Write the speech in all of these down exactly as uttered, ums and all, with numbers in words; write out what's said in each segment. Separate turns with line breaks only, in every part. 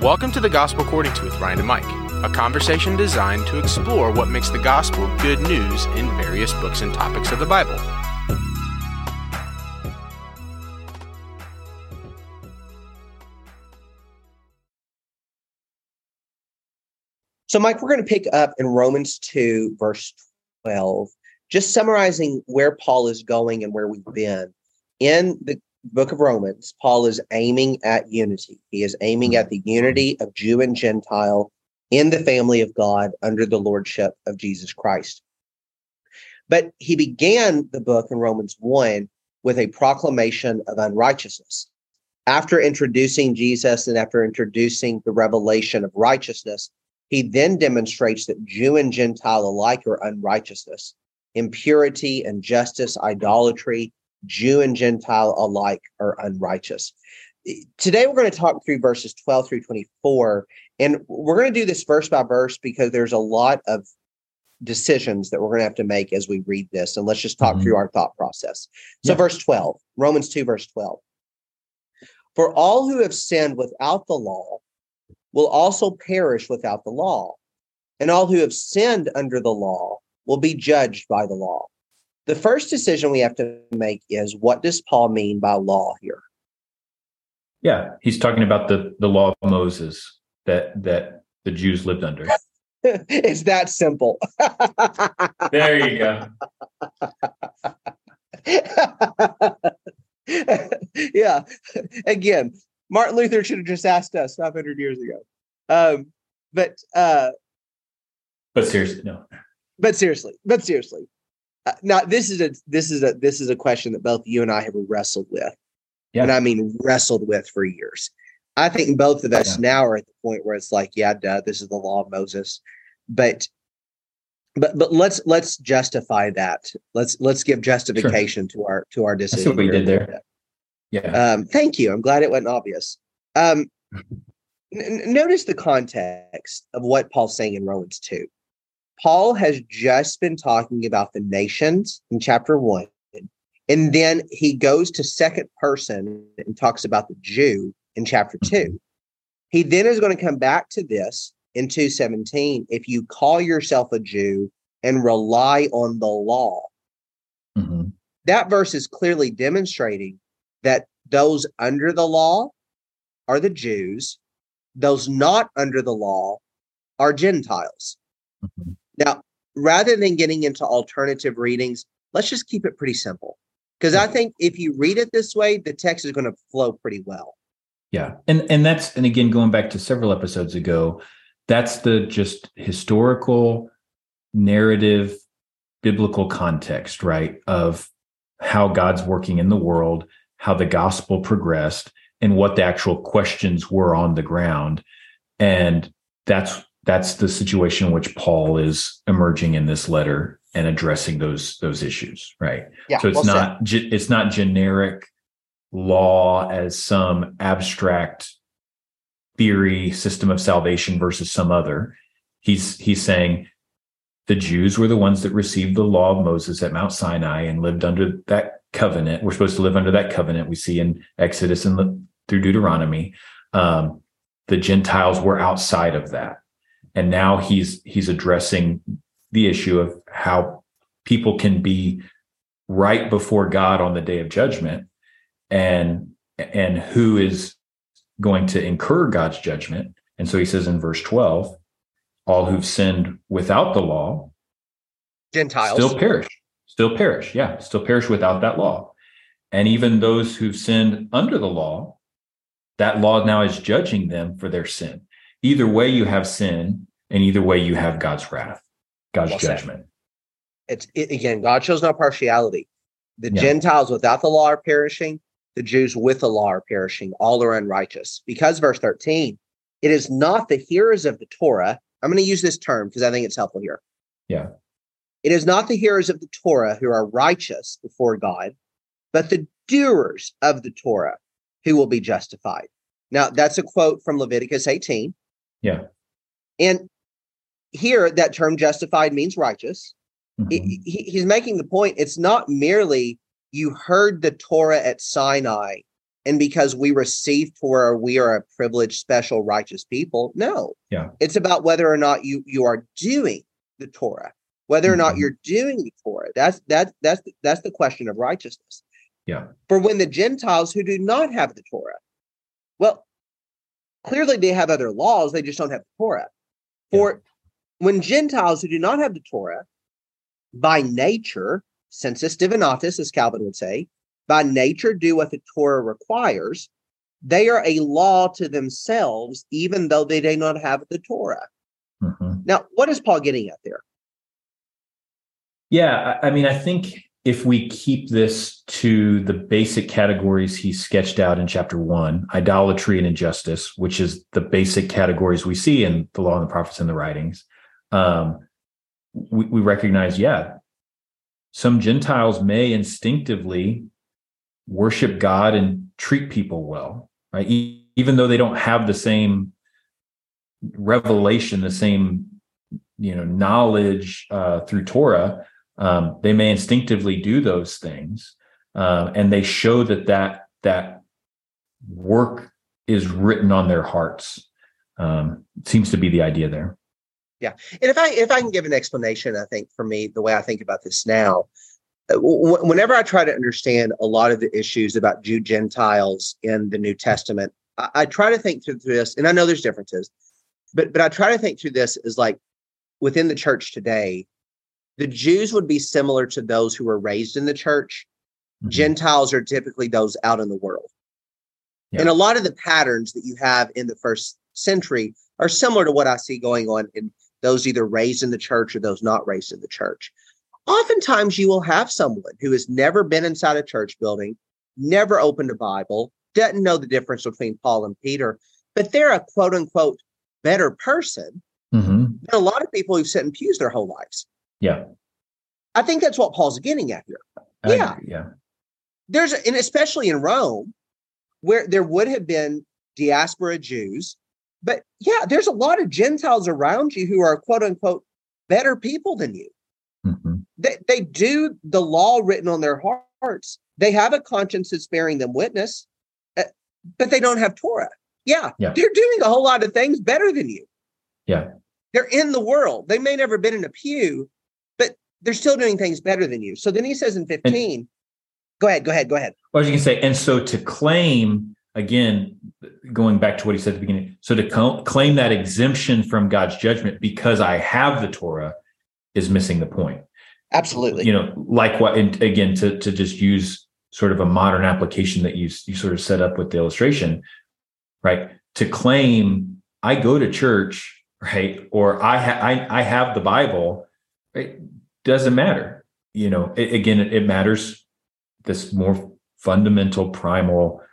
Welcome to the Gospel According to with Ryan and Mike, a conversation designed to explore what makes the gospel good news in various books and topics of the Bible.
So, Mike, we're going to pick up in Romans two, verse twelve, just summarizing where Paul is going and where we've been. In the book of Romans, Paul is aiming at unity. He is aiming at the unity of Jew and Gentile in the family of God under the lordship of Jesus Christ. But he began the book in Romans one with a proclamation of unrighteousness. After introducing Jesus and after introducing the revelation of righteousness, he then demonstrates that Jew and Gentile alike are unrighteousness, impurity, injustice, idolatry. Jew and Gentile alike are unrighteous. Today, we're going to talk through verses twelve through twenty-four, and we're going to do this verse by verse because there's a lot of decisions that we're going to have to make as we read this. And let's just talk mm-hmm. through our thought process. So, yeah. Verse twelve, Romans two, verse twelve. For all who have sinned without the law will also perish without the law, and all who have sinned under the law will be judged by the law. The first decision we have to make is, what does Paul mean by law here?
Yeah, he's talking about the, the law of Moses that, that the Jews lived under.
It's that simple.
There you go.
Yeah. Again, Martin Luther should have just asked us five hundred years ago. Um, but uh,
but seriously, no.
But seriously, but seriously. Uh, now, this is a this is a this is a question that both you and I have wrestled with, yeah. and I mean wrestled with for years. I think both of us yeah. now are at the point where it's like, yeah, duh, this is the law of Moses, but but but let's let's justify that. Let's let's give justification sure. to our to our decision.
That's what we did there. Yeah.
Um, thank you. I'm glad it wasn't obvious. Um, n- notice the context of what Paul's saying in Romans two. Paul has just been talking about the nations in chapter one, and then he goes to second person and talks about the Jew in chapter two. He then is going to come back to this in two seventeen. If you call yourself a Jew and rely on the law, mm-hmm. that verse is clearly demonstrating that those under the law are the Jews, those not under the law are Gentiles. Mm-hmm. Now, rather than getting into alternative readings, let's just keep it pretty simple. Because I think if you read it this way, the text is going to flow pretty well.
Yeah. And and that's, and again, going back to several episodes ago, that's the just historical, narrative, biblical context, right, of how God's working in the world, how the gospel progressed, and what the actual questions were on the ground. And that's That's the situation in which Paul is emerging in this letter and addressing those those issues, right?
Yeah,
so it's
well
not ge- it's not generic law as some abstract theory system of salvation versus some other. He's he's saying the Jews were the ones that received the law of Moses at Mount Sinai and lived under that covenant. We're supposed to live under that covenant we see in Exodus and the, through Deuteronomy. Um, the Gentiles were outside of that. And now he's he's addressing the issue of how people can be right before God on the day of judgment, and and who is going to incur God's judgment. And so he says in verse twelve, all who've sinned without the law,
Gentiles,
still perish, still perish. Yeah, still perish without that law. And even those who've sinned under the law, that law now is judging them for their sin. Either way, you have sin, and either way, you have God's wrath, God's well judgment.
It's it, again, God shows no partiality. The
yeah.
Gentiles without the law are perishing. The Jews with the law are perishing. All are unrighteous. Because verse thirteen, it is not the hearers of the Torah. I'm going to use this term because I think it's helpful here.
Yeah.
It is not the hearers of the Torah who are righteous before God, but the doers of the Torah who will be justified. Now, that's a quote from Leviticus eighteen.
Yeah.
And here, that term justified means righteous. Mm-hmm. He, he, he's making the point, it's not merely you heard the Torah at Sinai and because we receive Torah, we are a privileged, special, righteous people. No.
Yeah.
It's about whether or not you you are doing the Torah, whether or not
Mhm.
you're doing the Torah. That's that's that's that's the question of righteousness.
Yeah.
For when the Gentiles who do not have the Torah, well, clearly they have other laws, they just don't have the Torah. For when Gentiles who do not have the Torah, by nature, sensus divinatus, as Calvin would say, by nature do what the Torah requires, they are a law to themselves, even though they do not have the Torah.
Mhm.
Now, what is Paul getting at there?
Yeah, I I mean, I think if we keep this to the basic categories he sketched out in chapter one, idolatry and injustice, which is the basic categories we see in the law and the prophets and the writings, um, we, we recognize, yeah, some Gentiles may instinctively worship God and treat people well, right? E- even though they don't have the same revelation, the same, you know, knowledge uh, through Torah. Um, they may instinctively do those things, uh, and they show that that that work is written on their hearts. Um, seems to be the idea there.
Yeah, and if I if I can give an explanation, I think for me, the way I think about this now, w- whenever I try to understand a lot of the issues about Jew Gentiles in the New Testament, I, I try to think through this, and I know there's differences, but but I try to think through this as like within the church today. The Jews would be similar to those who were raised in the church. Mm-hmm. Gentiles are typically those out in the world. Yeah. And a lot of the patterns that you have in the first century are similar to what I see going on in those either raised in the church or those not raised in the church. Oftentimes you will have someone who has never been inside a church building, never opened a Bible, doesn't know the difference between Paul and Peter, but they're a quote unquote better person mm-hmm. than a lot of people who've sat in pews their whole lives.
Yeah.
I think that's what Paul's getting at here.
I
yeah.
agree, yeah.
There's, and especially in Rome, where there would have been diaspora Jews, but yeah, there's a lot of Gentiles around you who are quote unquote better people than you. Mm-hmm. They, they do the law written on their hearts. They have a conscience that's bearing them witness, uh, but they don't have Torah. Yeah, yeah. They're doing a whole lot of things better than you.
Yeah.
They're in the world. They may never been in a pew, but they're still doing things better than you. So then he says in fifteen, and, go ahead, go ahead, go ahead.
Well, as you can say, and so to claim, again, going back to what he said at the beginning, so to co- claim that exemption from God's judgment because I have the Torah is missing the point.
Absolutely.
You know, like what, and again, to, to just use sort of a modern application that you, you sort of set up with the illustration, right? To claim I go to church, right? Or I, ha- I, I have the Bible, right? Doesn't matter. You know, it, again, it, it matters this more fundamental, primal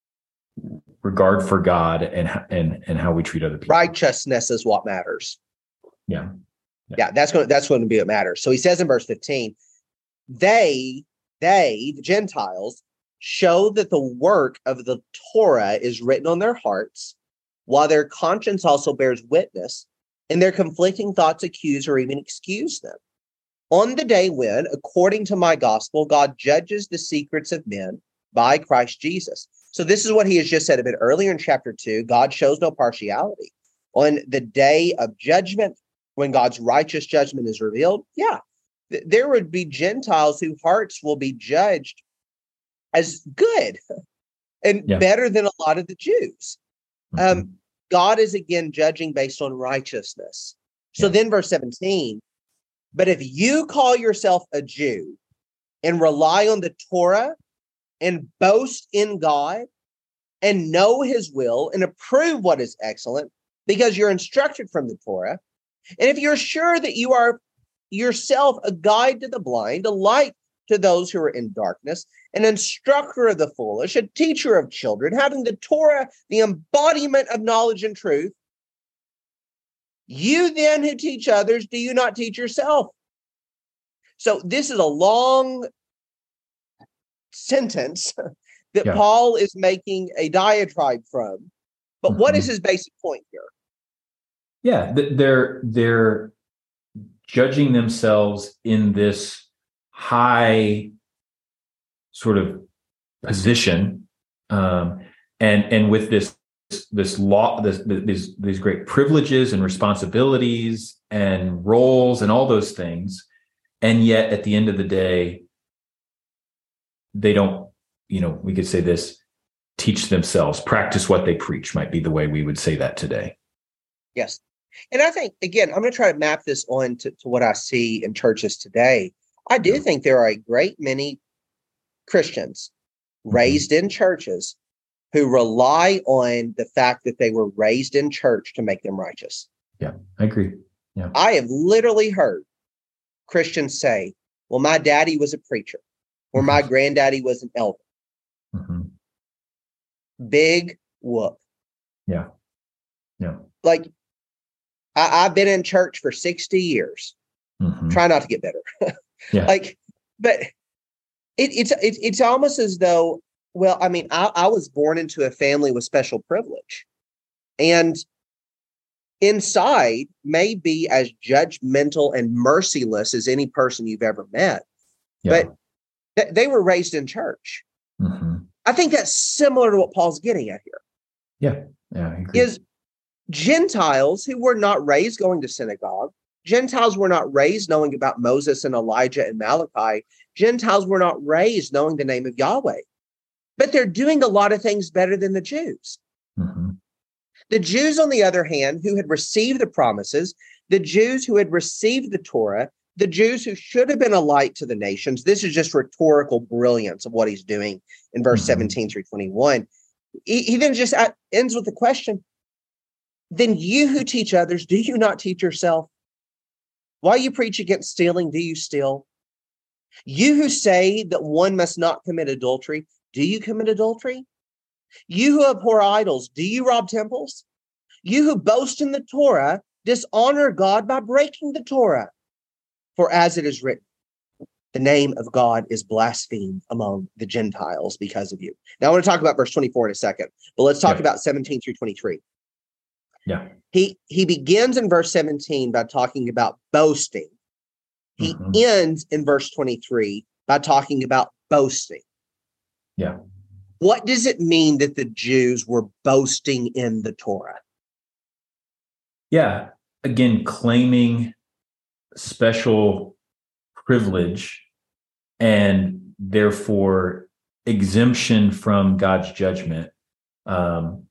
regard for God and, and, and how we treat other people.
Righteousness is what matters.
Yeah.
Yeah, yeah that's going to, that's going to be what matters. So he says in verse fifteen, they, they, the Gentiles, show that the work of the Torah is written on their hearts, while their conscience also bears witness, and their conflicting thoughts accuse or even excuse them. On the day when, according to my gospel, God judges the secrets of men by Christ Jesus. So this is what he has just said a bit earlier in chapter two. God shows no partiality. On the day of judgment, when God's righteous judgment is revealed, yeah, th- there would be Gentiles whose hearts will be judged as good and yeah. better than a lot of the Jews. Mm-hmm. Um, God is again judging based on righteousness. So yeah. then verse seventeen, but if you call yourself a Jew and rely on the Torah and boast in God and know his will and approve what is excellent because you're instructed from the Torah, and if you're sure that you are yourself a guide to the blind, a light to those who are in darkness, an instructor of the foolish, a teacher of children, having the Torah, the embodiment of knowledge and truth, you then who teach others, do you not teach yourself? So this is a long sentence that yeah. Paul is making a diatribe from. But mm-hmm. what is his basic point here?
Yeah, they're they're judging themselves in this high sort of position Um, and and with this this law, this, these these great privileges and responsibilities and roles and all those things, and yet at the end of the day, they don't. You know, we could say this: teach themselves, practice what they preach. Might be the way we would say that today.
Yes. And I think, again, I'm going to try to map this on to, to what I see in churches today. I do think there are a great many Christians raised in churches who rely on the fact that they were raised in church to make them righteous.
Yeah, I agree. Yeah.
I have literally heard Christians say, well, my daddy was a preacher, or my granddaddy was an elder.
Mm-hmm.
Big whoop.
Yeah. Yeah.
Like, I, I've been in church for sixty years.
Mm-hmm.
Try not to get better.
Yeah.
Like, but it, it's it, it's almost as though, well, I mean, I, I was born into a family with special privilege, and inside may be as judgmental and merciless as any person you've ever met.
Yeah.
But th- they were raised in church.
Mm-hmm.
I think that's similar to what Paul's getting at here.
Yeah. Yeah. I agree.
Is Gentiles who were not raised going to synagogue, Gentiles were not raised knowing about Moses and Elijah and Malachi. Gentiles were not raised knowing the name of Yahweh, but they're doing a lot of things better than the Jews.
Mm-hmm.
The Jews, on the other hand, who had received the promises, the Jews who had received the Torah, the Jews who should have been a light to the nations. This is just rhetorical brilliance of what he's doing in verse mm-hmm. seventeen through twenty-one. He, he then just ends with the question, then you who teach others, do you not teach yourself? While you preach against stealing, do you steal? You who say that one must not commit adultery, do you commit adultery? You who abhor idols, do you rob temples? You who boast in the Torah, dishonor God by breaking the Torah. For as it is written, the name of God is blasphemed among the Gentiles because of you. Now I want to talk about verse twenty-four in a second, but let's talk yeah. about seventeen through twenty-three.
Yeah.
He he begins in verse seventeen by talking about boasting. He mm-hmm. ends in verse twenty-three by talking about boasting.
Yeah.
What does it mean that the Jews were boasting in the Torah?
Yeah. Again, claiming special privilege and therefore exemption from God's judgment um,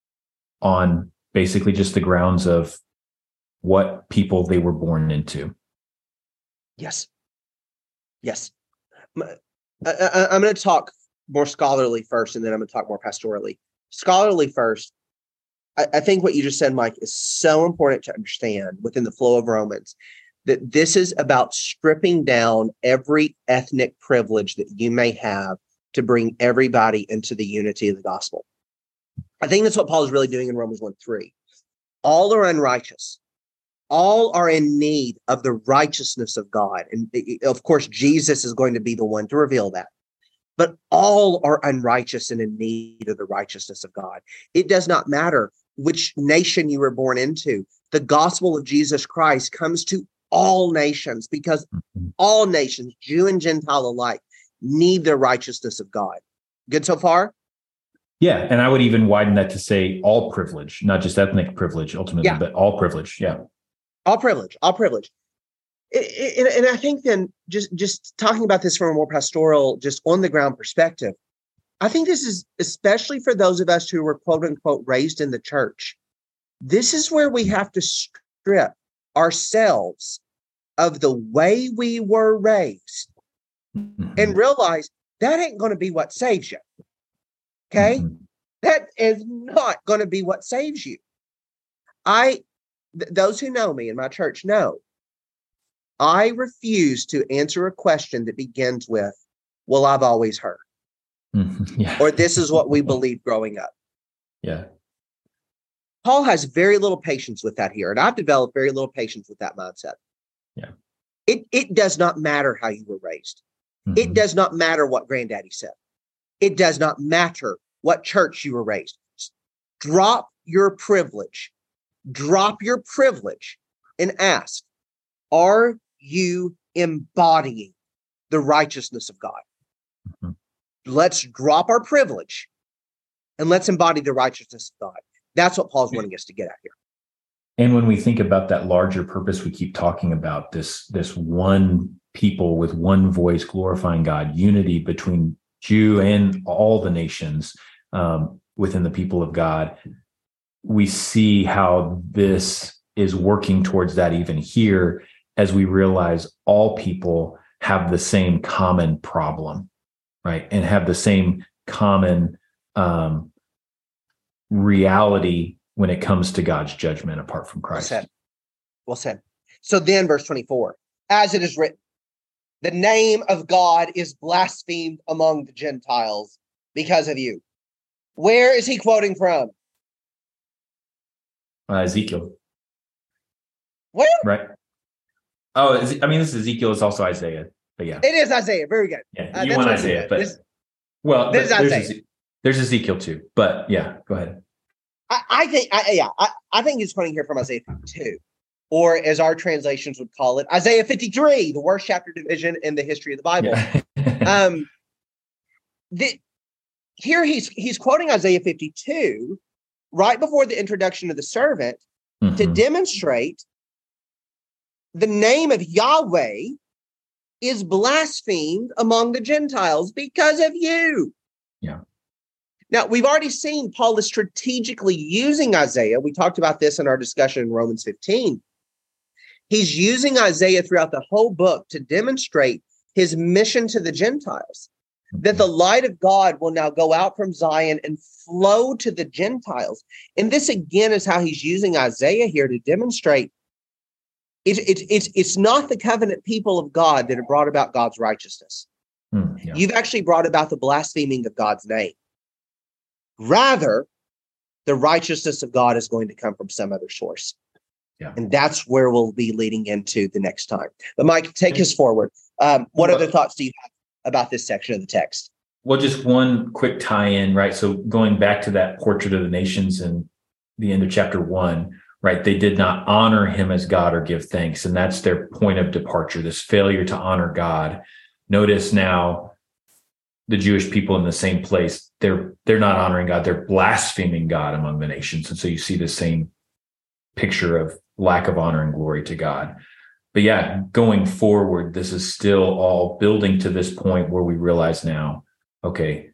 on basically just the grounds of what people they were born into.
Yes. Yes. I, I, I'm going to talk more scholarly first, and then I'm going to talk more pastorally. Scholarly first, I, I think what you just said, Mike, is so important to understand within the flow of Romans, that this is about stripping down every ethnic privilege that you may have to bring everybody into the unity of the gospel. I think that's what Paul is really doing in Romans one three. All are unrighteous. All are in need of the righteousness of God. And of course, Jesus is going to be the one to reveal that. But all are unrighteous and in need of the righteousness of God. It does not matter which nation you were born into. The gospel of Jesus Christ comes to all nations because all nations, Jew and Gentile alike, need the righteousness of God. Good so far?
Yeah. And I would even widen that to say all privilege, not just ethnic privilege ultimately, yeah. but all privilege. Yeah.
All privilege, all privilege. It, it, and I think then just, just talking about this from a more pastoral, just on the ground perspective, I think this is especially for those of us who were quote unquote raised in the church. This is where we have to strip ourselves of the way we were raised mm-hmm. and realize that ain't going to be what saves you. Okay. Mm-hmm. That is not going to be what saves you. I, th- those who know me in my church know I refuse to answer a question that begins with, well, I've always heard, mm-hmm. yeah. or this is what we believed growing up.
Yeah.
Paul has very little patience with that here. And I've developed very little patience with that mindset.
Yeah.
It, it does not matter how you were raised. Mm-hmm. It does not matter what granddaddy said. It does not matter what church you were raised. Drop your privilege. Drop your privilege and ask, are you embodying the righteousness of God? Mm-hmm. Let's drop our privilege and let's embody the righteousness of God. That's what Paul's wanting us to get at here.
And when we think about that larger purpose, we keep talking about this, this one people with one voice glorifying God, unity between Jew and all the nations um, within the people of God. We see how this is working towards that even here, as we realize all people have the same common problem, right? And have the same common um, reality when it comes to God's judgment apart from Christ.
Well said. Well said. So then verse twenty-four, as it is written, the name of God is blasphemed among the Gentiles because of you. Where is he quoting from?
Uh, Ezekiel.
Where?
Right. Oh, is, I mean, this is Ezekiel. It's also Isaiah, but yeah.
It is Isaiah. Very good.
Yeah,
Uh,
you
that's
want
what
Isaiah,
it
but
is.
well,
This
but
is
there's,
Isaiah.
Eze- there's Ezekiel too. But yeah, go ahead.
I, I think, I, yeah, I, I think he's quoting here from Isaiah fifty-two, or as our translations would call it, Isaiah fifty-three, the worst chapter division in the history of the Bible.
Yeah.
um, the, here he's he's quoting Isaiah fifty-two right before the introduction of the servant
mm-hmm.
to demonstrate the name of Yahweh is blasphemed among the Gentiles because of you.
Yeah.
Now, we've already seen Paul is strategically using Isaiah. We talked about this in our discussion in Romans fifteen. He's using Isaiah throughout the whole book to demonstrate his mission to the Gentiles, that the light of God will now go out from Zion and flow to the Gentiles. And this, again, is how he's using Isaiah here to demonstrate it, it, it's, it's not the covenant people of God that have brought about God's righteousness.
Mm, yeah.
You've actually brought about the blaspheming of God's name. Rather, the righteousness of God is going to come from some other source.
Yeah.
And that's where we'll be leading into the next time. But Mike, take us forward. Um, what other thoughts do you have about this section of the text?
Well, just one quick tie-in, right? So going back to that portrait of the nations in the end of chapter one, right? They did not honor him as God or give thanks. And that's their point of departure, this failure to honor God. Notice now the Jewish people in the same place, they're they're not honoring God, they're blaspheming God among the nations. And so you see the same picture of lack of honor and glory to God. But yeah, going forward, this is still all building to this point where we realize now, okay,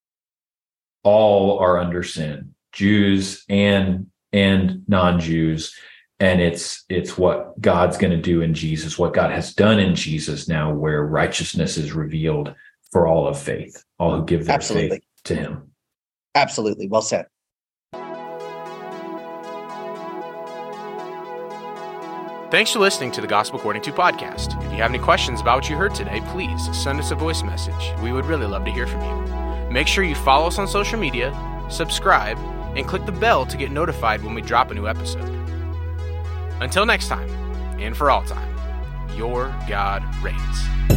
all are under sin, Jews and and non-Jews. And it's it's what God's going to do in Jesus, what God has done in Jesus now, where righteousness is revealed for all of faith, all who give their
Absolutely.
faith to him.
Absolutely. Well said.
Thanks for listening to the Gospel According to podcast. If you have any questions about what you heard today, please send us a voice message. We would really love to hear from you. Make sure you follow us on social media, subscribe, and click the bell to get notified when we drop a new episode. Until next time, and for all time, your God reigns.